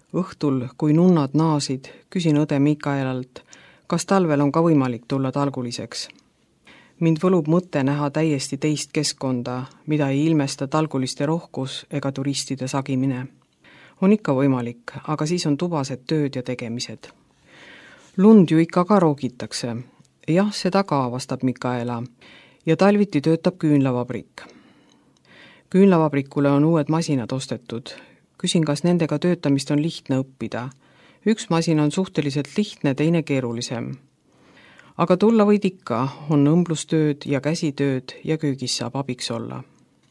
Õhtul, kui nunnad naasid, küsin õde Mikaelalt, kas talvel on ka võimalik tulla talguliseks. Mind võlub mõte näha täiesti teist keskkonda, mida ei ilmesta talguliste rohkus ega turistide sagimine. On ikka võimalik, aga siis on tubased tööd ja tegemised. Lund ju ikka ka roogitakse. Jah, seda ka, vastab Mikaela. Ja talviti töötab küünlavabrik. Küünlavabrikule on uued masinad ostetud. Küsin, kas nendega töötamist on lihtne õppida. Üks masin on suhteliselt lihtne, teine keerulisem. Aga tulla võid ikka, on õmblustööd ja käsitööd ja köögis saab abiks olla.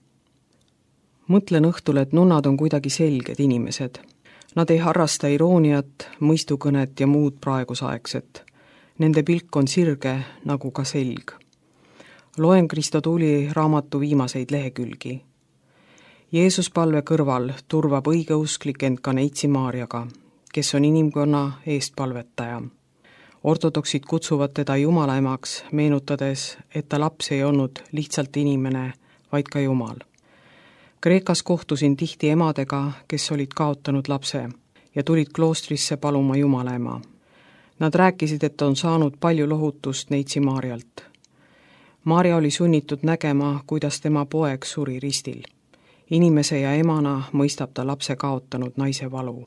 Mõtlen õhtul, et nunnad on kuidagi selged inimesed. Nad ei harrasta irooniat, mõistukõnet ja muud praegusaegset. Nende pilk on sirge nagu ka selg. Loen Kristo Tuuli raamatu viimaseid lehekülgi. Jeesuspalve kõrval turvab õigeusklik end ka Neitsi Maarjaga, kes on inimkonna eestpalvetaja. Ortodoksid kutsuvad teda Jumala emaks, meenutades, et ta laps ei olnud lihtsalt inimene, vaid ka Jumal. Kreekas kohtusin tihti emadega, kes olid kaotanud lapse ja tulid kloostrisse paluma Jumala ema. Nad rääkisid, et on saanud palju lohutust Neitsi Maarjalt. Maarja oli sunnitud nägema, kuidas tema poeg suri ristil. Inimese ja emana mõistab ta lapse kaotanud naise valu.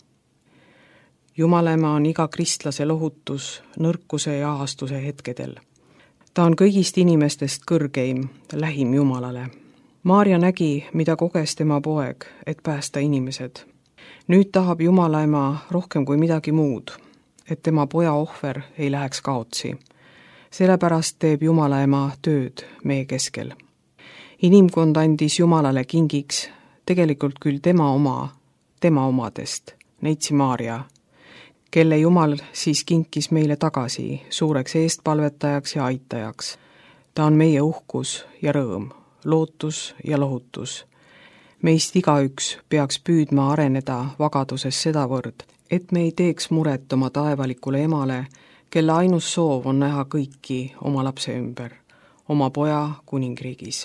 Jumala ema on iga kristlase lohutus nõrkuse ja ahastuse hetkedel. Ta on kõigist inimestest kõrgeim, lähim Jumalale. Maarja nägi, mida koges tema poeg, et päästa inimesed. Nüüd tahab Jumala ema rohkem kui midagi muud, et tema poja ohver ei läheks kaotsi. Sellepärast teeb Jumala ema tööd meie keskel. Inimkond andis Jumalale kingiks, tegelikult küll tema omadest, Neitsi Maarja, kelle Jumal siis kinkis meile tagasi suureks eestpalvetajaks ja aitajaks. Ta on meie uhkus ja rõõm, lootus ja lohutus. Meist igaüks peaks püüdma areneda vagaduses sedavõrd, et me ei teeks muret oma taevalikule emale, kelle ainus soov on näha kõiki oma lapse ümber, oma poja kuningriigis.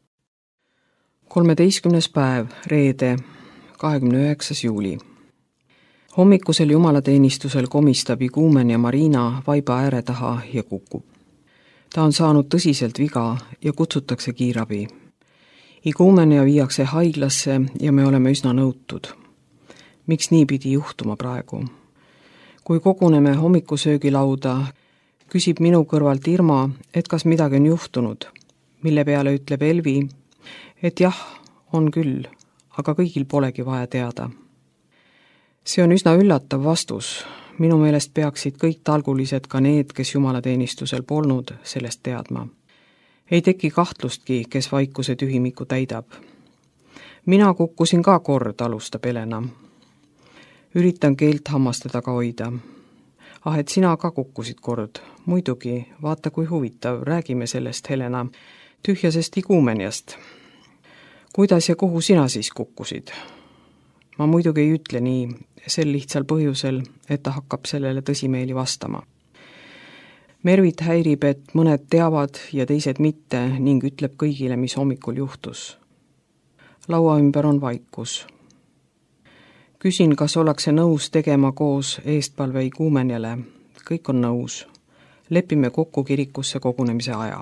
13. päev, reede, 29. juuli. Hommikusel jumalateenistusel komistab iguumen ja Marina vaiba ääre taha ja kukub. Ta on saanud tõsiselt viga ja kutsutakse kiirabi. Iguumenia viiakse haiglasse ja me oleme üsna nõutud. Miks nii pidi juhtuma praegu? Kui koguneme hommikusöögilauda, küsib minu kõrvalt Irma, et kas midagi on juhtunud, mille peale ütleb Elvi, et jah, on küll, aga kõigil polegi vaja teada. See on üsna üllatav vastus. Minu meelest peaksid kõik talgulised, ka need, kes jumalateenistusel polnud, sellest teadma. Ei teki kahtlustki, kes vaikuse tühimiku täidab. Mina kukkusin ka kord, alustab Helena. Üritan keelt hammaste taga hoida. Et sina ka kukkusid kord. Muidugi, vaata kui huvitav, räägime sellest, Helena, tühjasest iguumeniast. Kuidas ja kuhu sina siis kukkusid? Ma muidugi ei ütle nii, sel lihtsal põhjusel, et ta hakkab sellele tõsimeeli vastama. Mervit häirib, et mõned teavad ja teised mitte ning ütleb kõigile, mis hommikul juhtus. Laua ümber on vaikus. Küsin, kas ollakse nõus tegema koos eestpalve iguumenjale. Kõik on nõus. Lepime kokku kirikusse kogunemise aja.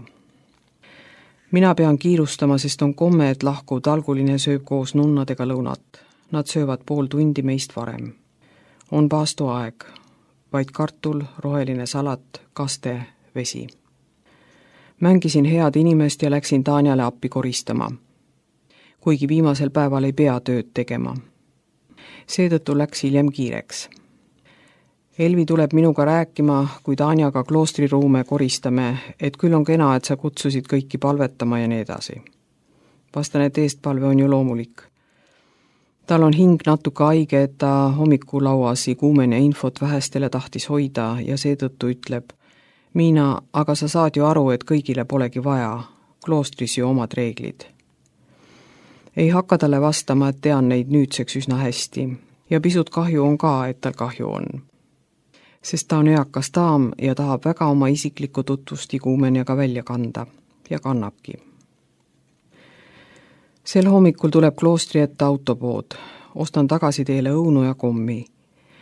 Mina pean kiirustama, sest on komme, et lahkuv talguline sööb koos nunnadega lõunat. Nad söövad pool tundi meist varem. On paastuaeg, vaid kartul, roheline salat, kaste, vesi. Mängisin head inimest ja läksin Tanjale appi koristama, kuigi viimasel päeval ei pea tööd tegema. Seetõttu läks hiljem kiireks. Elvi tuleb minuga rääkima, kui Tanjaga kloostriruume koristame, et küll on kena, et sa kutsusid kõiki palvetama ja nii edasi. Vastan, et eestpalve on ju loomulik. Tal on hing natuke haige, et ta hommikulauas iguumen ja infot vähestele tahtis hoida ja seetõttu ütleb, Miina, aga sa saad ju aru, et kõigile polegi vaja, kloostris ju omad reeglid. Ei hakka talle vastama, et tean neid nüüdseks üsna hästi ja pisut kahju on ka, et tal kahju on. Sest ta on eakas daam ja tahab väga oma isiklikku tutvust iguumeniaga välja kanda ja kannabki. Sel hommikul tuleb kloostri ette autopood. Ostan tagasi teile õunu ja kommi.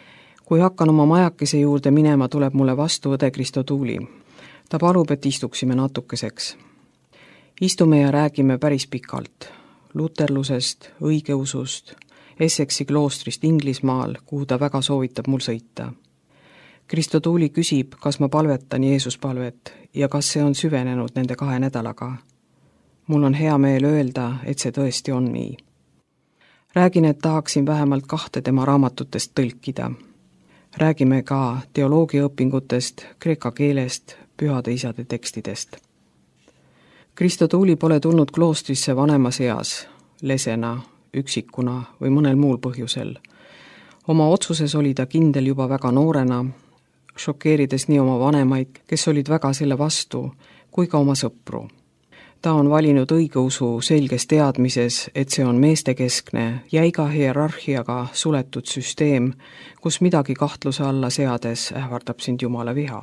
Kui hakkan oma majakese juurde minema, tuleb mulle vastu õde Kristo Tuuli. Ta palub, et istuksime natukeseks. Istume ja räägime päris pikalt. Luterlusest, õigeusust, Essexi kloostrist Inglismaal, kuhu ta väga soovitab mul sõita. Kristo Tuuli küsib, kas ma palvetan Jeesuspalvet ja kas see on süvenenud nende 2 nädalaga. Mul on hea meel öelda, et see tõesti on nii. Räägin, et tahaksin vähemalt 2 tema raamatutest tõlkida. Räägime ka teoloogiaõpingutest, kreeka keelest, pühade isade tekstidest. Kristo Tuuli pole tulnud kloostrisse vanemas eas, lesena, üksikuna või mõnel muul põhjusel. Oma otsuses oli ta kindel juba väga noorena, šokeerides nii oma vanemaid, kes olid väga selle vastu, kui ka oma sõpru. Ta on valinud õigeusu selges teadmises, et see on meestekeskne, jäiga hierarhiaga suletud süsteem, kus midagi kahtluse alla seades ähvardab sind Jumala viha.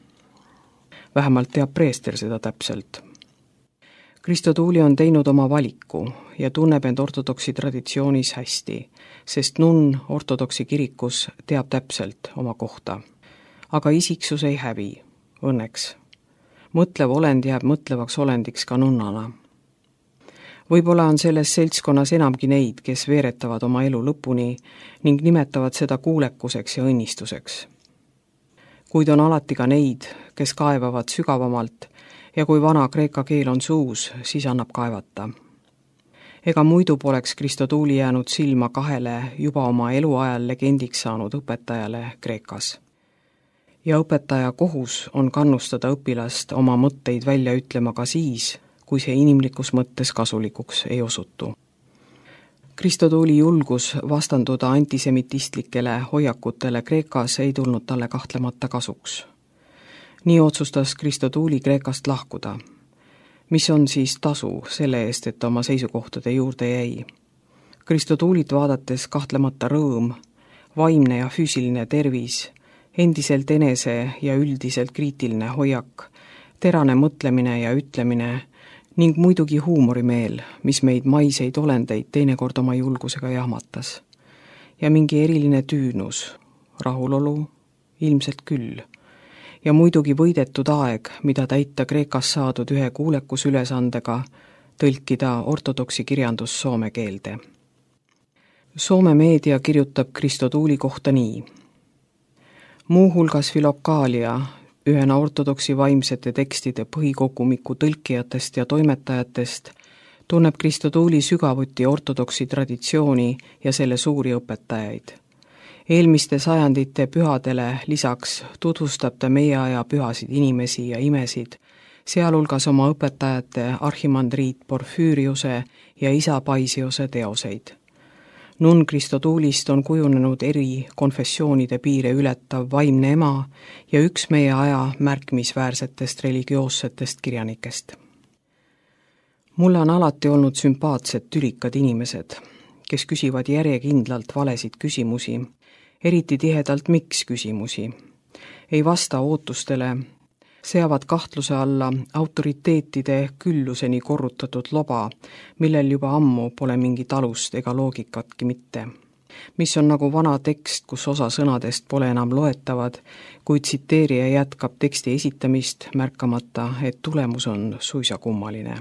Vähemalt teab preester seda täpselt. Kristo Tuuli on teinud oma valiku ja tunneb end ortodoksi traditsioonis hästi, sest nunn ortodoksi kirikus teab täpselt oma kohta. Aga isiksus ei hävi, õnneks. Mõtlev olend jääb mõtlevaks olendiks ka nunnana. Võib-olla on selles seltskonnas enamgi neid, kes veeretavad oma elu lõpuni ning nimetavad seda kuulekuseks ja õnnistuseks. Kuid on alati ka neid, kes kaevavad sügavamalt ja kui vana kreeka keel on suus, siis annab kaevata. Ega muidu poleks Kristo Tuuli jäänud silma 2 juba oma eluajal legendiks saanud õpetajale Kreekas. Ja õpetaja kohus on kannustada õpilast oma mõtteid välja ütlema ka siis, kui see inimlikus mõttes kasulikuks ei osutu. Kristo Tuuli julgus vastanduda antisemitistlikele hoiakutele Kreekas ei tulnud talle kahtlemata kasuks. Nii otsustas Kristo Tuuli Kreekast lahkuda. Mis on siis tasu selle eest, et oma seisukohtade juurde jäi? Kristo Tuulit vaadates kahtlemata rõõm, vaimne ja füüsiline tervis, endiselt enese ja üldiselt kriitiline hoiak, terane mõtlemine ja ütlemine ning muidugi huumorimeel, mis meid maiseid olendeid teinekord oma julgusega jahmatas. Ja mingi eriline tüünus, rahulolu, ilmselt küll. Ja muidugi võidetud aeg, mida täita Kreekas saadud ühe kuulekusülesandega, tõlkida ortodoksi kirjandus soome keelde. Soome meedia kirjutab Kristo Tuuli kohta nii. Muuhulgas Filokaalia, ühena ortodoksi vaimsete tekstide põhikogumiku tõlkijatest ja toimetajatest, tunneb Kristo Tuuli sügavuti ortodoksi traditsiooni ja selle suuri õpetajaid. Eelmiste sajandite pühadele lisaks tutvustab ta meie aja pühasid inimesi ja imesid, sealhulgas oma õpetajate arhimandriit Porfüüriuse ja isa Paisiose teoseid. Nunn Kristo Tuulist on kujunenud eri konfessioonide piire ületav vaimne ema ja üks meie aja märkimisväärsetest religioossetest kirjanikest. Mulle on alati olnud sümpaatsed tülikad inimesed, kes küsivad järjekindlalt valesid küsimusi, eriti tihedalt miks küsimusi, ei vasta ootustele, seavad kahtluse alla autoriteetide külluseni korrutatud loba, millel juba ammu pole mingit alust ega loogikatki mitte, mis on nagu vana tekst, kus osa sõnadest pole enam loetavad, kuid tsiteerija jätkab teksti esitamist, märkamata, et tulemus on suisa kummaline.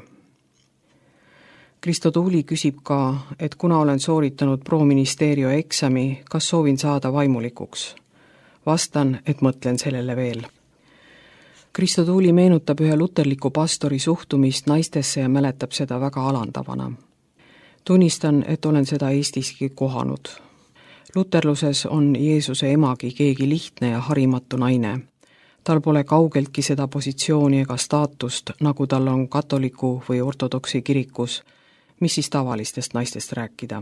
Kristo Tuuli küsib ka, et kuna olen sooritanud pro-ministerio eksami, kas soovin saada vaimulikuks. Vastan, et mõtlen sellele veel. Kristo Tuuli meenutab ühe luterliku pastori suhtumist naistesse ja mäletab seda väga alandavana. Tunnistan, et olen seda Eestiski kohanud. Luterluses on Jeesuse emagi keegi lihtne ja harimatu naine. Tal pole kaugeltki seda positsiooni ega staatust, nagu tal on katoliku või ortodoksi kirikus, mis siis tavalistest naistest rääkida.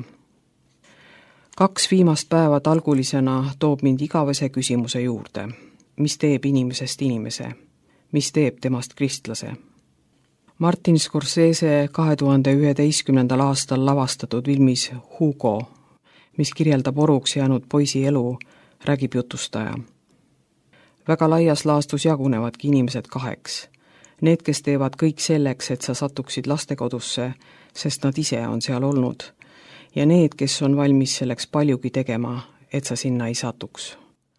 2 viimast päeva talgulisena toob mind igavese küsimuse juurde. Mis teeb inimesest inimese? Mis teeb temast kristlase? Martin Scorsese 2011. aastal lavastatud filmis Hugo, mis kirjeldab oruks jäänud poisi elu, räägib jutustaja. Väga laias laastus jagunevadki inimesed 2. Need, kes teevad kõik selleks, et sa satuksid lastekodusse, sest nad ise on seal olnud, ja need, kes on valmis selleks paljugi tegema, et sa sinna ei satuks.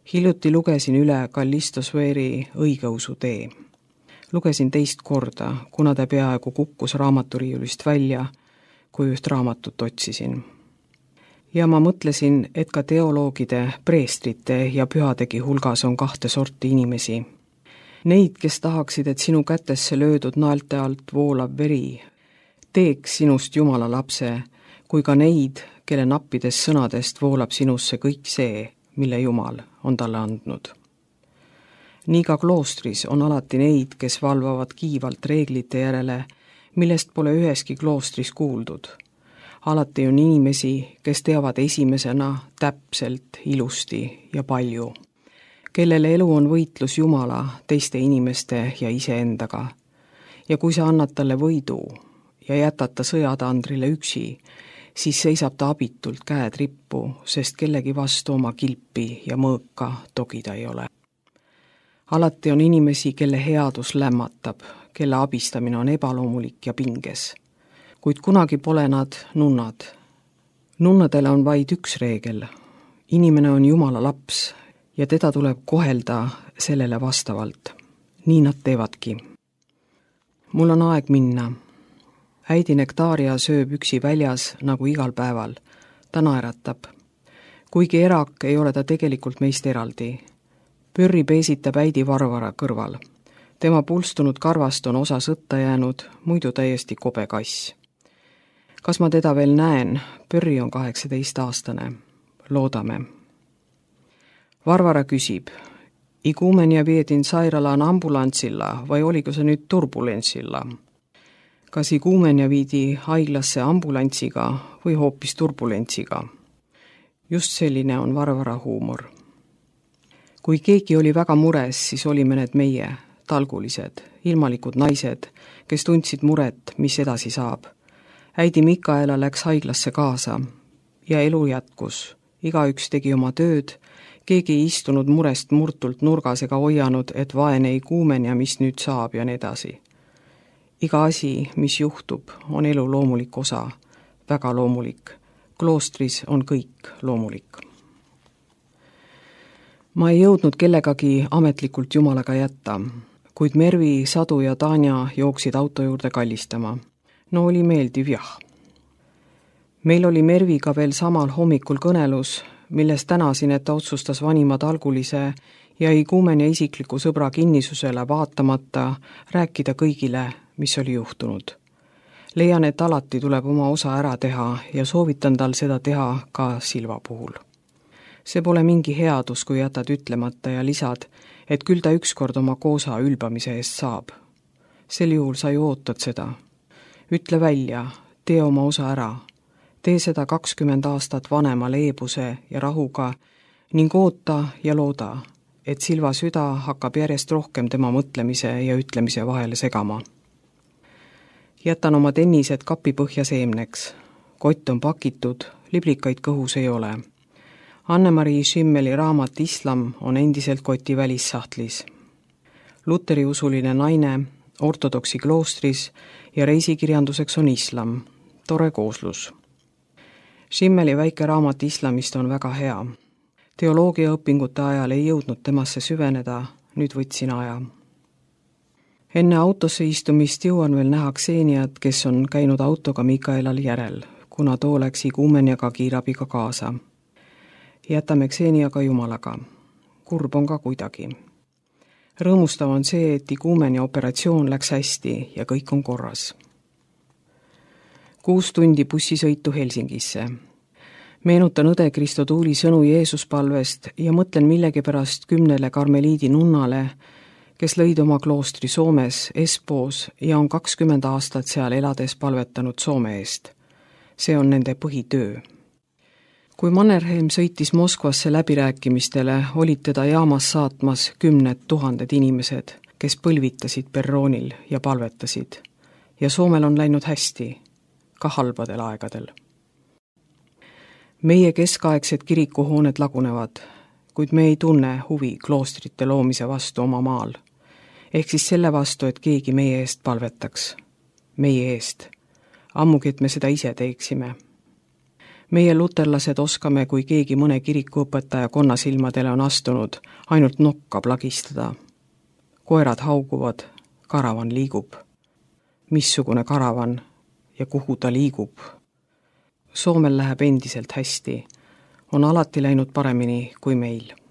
Hiljuti lugesin üle Kallisto Sveeri Õigeusu tee. Lugesin teist korda, kuna ta peaaegu kukkus raamaturiiulist välja, kui üht raamatut otsisin. Ja ma mõtlesin, et ka teoloogide, preestrite ja pühadegi hulgas on 2 sorti inimesi. Neid, kes tahaksid, et sinu kätesse löödud naelte alt voolav veri teeks sinust Jumala lapse, kui ka neid, kelle nappidest sõnadest voolab sinusse kõik see, mille Jumal on talle andnud. Nii ka kloostris on alati neid, kes valvavad kiivalt reeglite järele, millest pole üheski kloostris kuuldud. Alati on inimesi, kes teavad esimesena täpselt, ilusti ja palju, kellele elu on võitlus Jumala, teiste inimeste ja iseendaga. Ja kui sa annad talle võidu ja jätad ta sõjatandrile üksi, siis seisab ta abitult käed rippu, sest kellegi vastu oma kilpi ja mõõka togida ei ole. Alati on inimesi, kelle headus lämmatab, kelle abistamine on ebaloomulik ja pinges. Kuid kunagi pole nad nunnad. Nunnadele on vaid üks reegel. Inimene on Jumala laps ja teda tuleb kohelda sellele vastavalt. Nii nad teevadki. Mul on aeg minna. Äidi Nektaria sööb üksi väljas nagu igal päeval. Ta naeratab. Kuigi erak ei ole ta tegelikult meist eraldi. Pörri peesitab äidi Varvara kõrval. Tema pulstunud karvast on osa sõtta jäänud, muidu täiesti kobe kass. Kas ma teda veel näen? Pörri on 18-aastane. Loodame. Varvara küsib, Iguumenia viedin sairaalaan ambulanssilla vai oliko se nüüd turbulenssilla? Kas Iguumenia viidi haiglasse ambulanssiga või hoopis turbulentsiga? Just selline on Varvara huumor. Kui keegi oli väga mures, siis olime need meie, talgulised, ilmalikud naised, kes tundsid muret, mis edasi saab. Äidi Mikaela läks haiglasse kaasa ja elu jätkus. Igaüks tegi oma tööd, keegi ei istunud murest murtult nurgas ega hoianud, et vaene Iguumenia, mis nüüd saab ja nii edasi. Iga asi, mis juhtub, on elu loomulik osa, väga loomulik. Kloostris on kõik loomulik. Ma ei jõudnud kellegagi ametlikult Jumalaga jätta, kuid Mervi, Sadu ja Tanja jooksid auto juurde kallistama. No oli meeldiv jah. Meil oli Merviga veel samal hommikul kõnelus, milles tänasin, et ta otsustas vanima talgulise ja Iguumenia isikliku sõbra kinnisusele vaatamata rääkida kõigile, mis oli juhtunud. Leian, et alati tuleb oma osa ära teha ja soovitan tal seda teha ka Silva puhul. See pole mingi headus, kui jätad ütlemata ja lisad, et küll ta ükskord oma koosa ülbamise eest saab. Sel juhul sa ju ootad seda. Ütle välja, tee oma osa ära. Tee seda 20 aastat vanema leebuse ja rahuga ning oota ja looda, et Silva süda hakkab järjest rohkem tema mõtlemise ja ütlemise vahele segama. Jätan oma tennised kapipõhja seemneks. Kott on pakitud, liblikaid kõhus ei ole. Anne-Marii Schimmeli raamat Islam on endiselt koti välissahtlis. Luteri usuline naine, ortodoksi kloostris ja reisikirjanduseks on islam. Tore kooslus. Schimmeli väike raamat islamist on väga hea. Teoloogia õpingute ajal ei jõudnud temasse süveneda, nüüd võtsin aja. Enne autosse istumist jõuan veel näha Kseniat, kes on käinud autoga Mikaelal järel, kuna too läks Iguumeniaga kiirabiga kaasa. Jätame Kseniaga Jumalaga. Kurb on ka kuidagi. Rõõmustav on see, et Iguumenia operatsioon läks hästi ja kõik on korras. 6 tundi bussisõitu Helsingisse. Meenutan õde Kristo Tuuli sõnu Jeesuspalvest ja mõtlen millegipärast 10 karmeliidi nunnale, kes lõid oma kloostri Soomes, Espoos ja on 20 aastat seal elades palvetanud Soome eest. See on nende põhitöö. Kui Mannerheim sõitis Moskvasse läbirääkimistele, olid teda jaamas saatmas 10 000 inimesed, kes põlvitasid perroonil ja palvetasid. Ja Soomel on läinud hästi, ka halbadel aegadel. Meie keskaegsed kirikuhooned lagunevad, kuid me ei tunne huvi kloostrite loomise vastu oma maal. Ehk siis selle vastu, et keegi meie eest palvetaks. Meie eest. Ammugi, et me seda ise teeksime. meie luterlased oskame, kui keegi mõne kirikuõpetaja konnasilmadele on astunud, ainult nokka plagistada. Koerad hauguvad, karavan liigub. Missugune karavan ja kuhu ta liigub? Soomel läheb endiselt hästi. On alati läinud paremini kui meil.